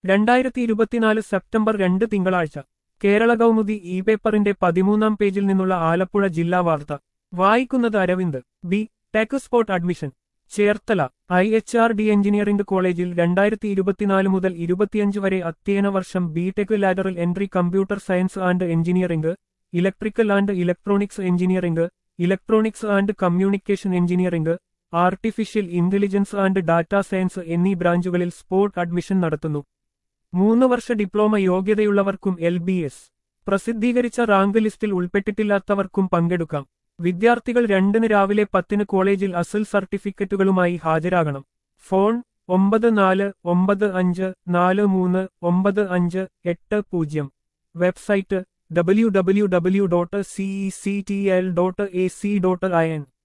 2024 September 2 തിങ്കളാഴ്ച Kerala Kaumudi E പേപ്പറിന്റെ 13-ാം പേജിൽ നിന്നുള്ള ആലപ്പുഴ ജില്ലാ വാർത്ത വായിക്കുന്നത് Aravind. B Tech spot admission Cherthala. IHRD engineering കോളേജിൽ 2024 മുതൽ 25 വരെ അധ്യയന വർഷം BTech lateral entry computer science and engineering, electrical and electronics engineering, electronics and communication engineering, artificial intelligence and data science എന്നീ ബ്രാഞ്ചുകളിൽ സ്പോട്ട് അഡ്മിഷൻ നടത്തുന്നു. 3 വർഷ ഡിപ്ലോമ യോഗ്യതയുള്ളവർക്കും LBS പ്രസിദ്ധീകരിച്ച റാങ്ക് ലിസ്റ്റിൽ ഉൾപ്പെട്ടിട്ടില്ലാത്തവർക്കും പങ്കെടുക്കാം. വിദ്യാർത്ഥികൾ 2 രാവിലെ 10 കോളേജിൽ അസൽ സർട്ടിഫിക്കറ്റുകളുമായി ഹാജരാകണം. ഫോൺ 9454395980. Website www.cectl.ac.in